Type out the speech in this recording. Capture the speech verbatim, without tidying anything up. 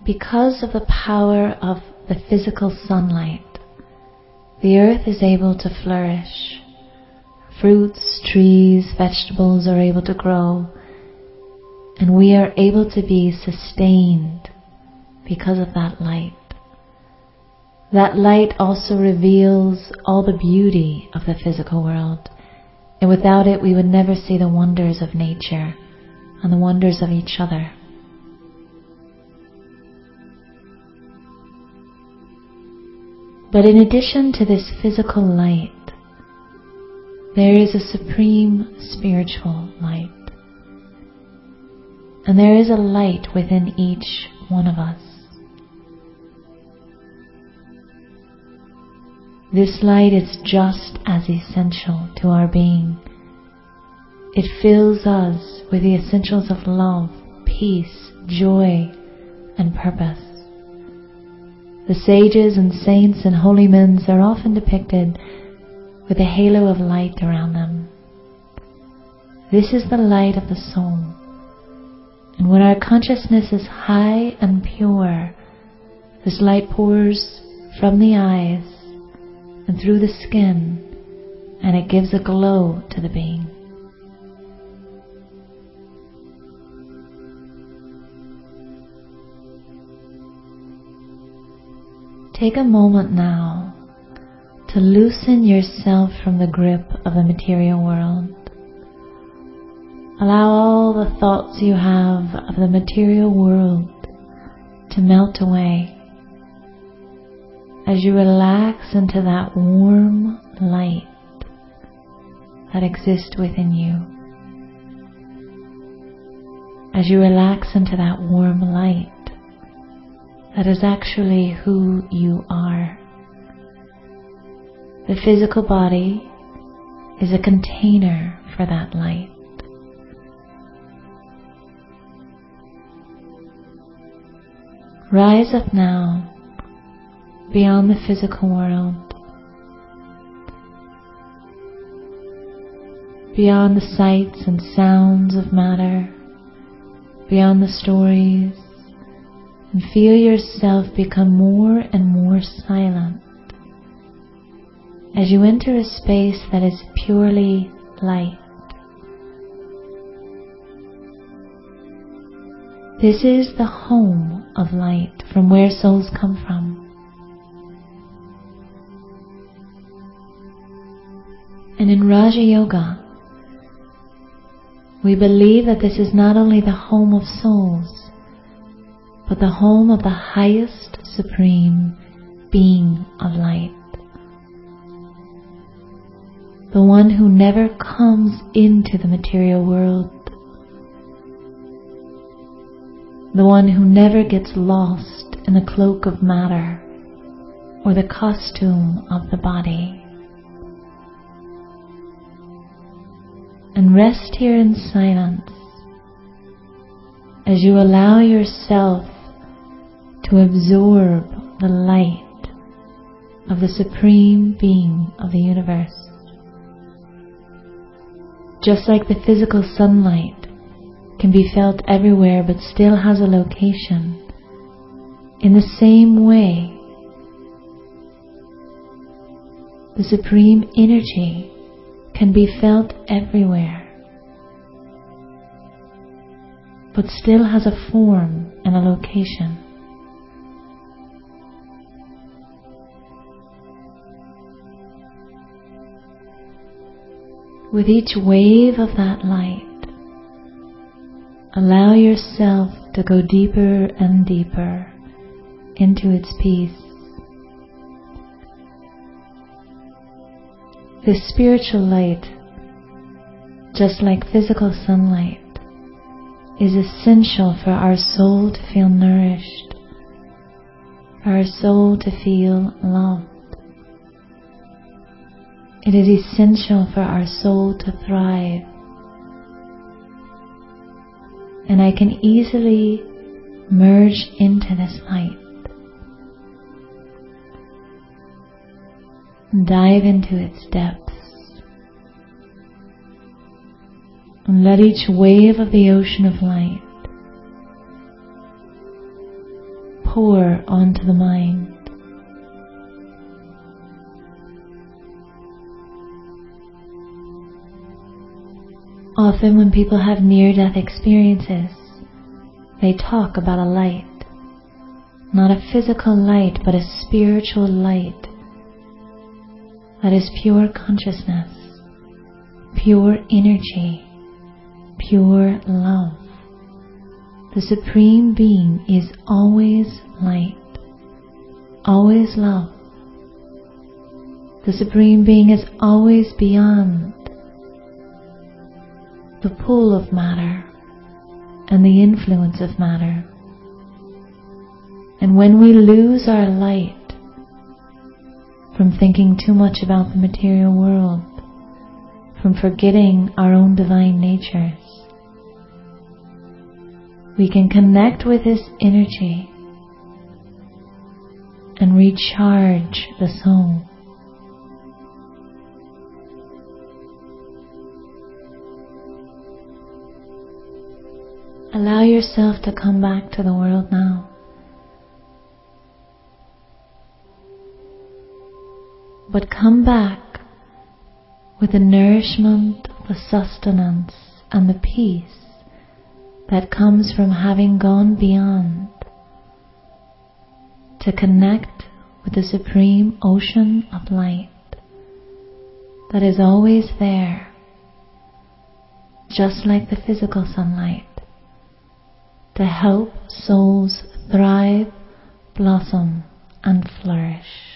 because of the power of the physical sunlight, the earth is able to flourish. Fruits, trees, vegetables are able to grow, and we are able to be sustained because of that light. That light also reveals all the beauty of the physical world, and without it we would never see the wonders of nature and the wonders of each other. But in addition to this physical light, there is a supreme spiritual light. And there is a light within each one of us. This light is just as essential to our being. It fills us with the essentials of love, peace, joy, and purpose. The sages and saints and holy men are often depicted with a halo of light around them. This is the light of the soul. And when our consciousness is high and pure, this light pours from the eyes and through the skin, and it gives a glow to the being. Take a moment now to loosen yourself from the grip of the material world. Allow all the thoughts you have of the material world to melt away as you relax into that warm light that exists within you. As you relax into that warm light, that is actually who you are. The physical body is a container for that light. Rise up now beyond the physical world, beyond the sights and sounds of matter, beyond the stories, and feel yourself become more and more silent as you enter a space that is purely light. This is the home of light, from where souls come from. And in Raja Yoga, we believe that this is not only the home of souls, but the home of the highest supreme being of light. The one who never comes into the material world. The one who never gets lost in the cloak of matter or the costume of the body. And rest here in silence as you allow yourself to absorb the light of the supreme being of the universe. Just like the physical sunlight can be felt everywhere but still has a location, in the same way, the supreme energy can be felt everywhere, but still has a form and a location. With each wave of that light, allow yourself to go deeper and deeper into its peace. This spiritual light, just like physical sunlight, is essential for our soul to feel nourished, for our soul to feel loved. It is essential for our soul to thrive. And I can easily merge into this light, dive into its depths, and let each wave of the ocean of light pour onto the mind. Often when people have near-death experiences, they talk about a light, not a physical light, but a spiritual light that is pure consciousness, pure energy, pure love. The Supreme Being is always light, always love. The Supreme Being is always beyond the pull of matter and the influence of matter. And when we lose our light from thinking too much about the material world, from forgetting our own divine natures, we can connect with this energy and recharge the soul. Allow yourself to come back to the world now. But come back with the nourishment, the sustenance, and the peace that comes from having gone beyond to connect with the supreme ocean of light that is always there, just like the physical sunlight, to help souls thrive, blossom, and flourish.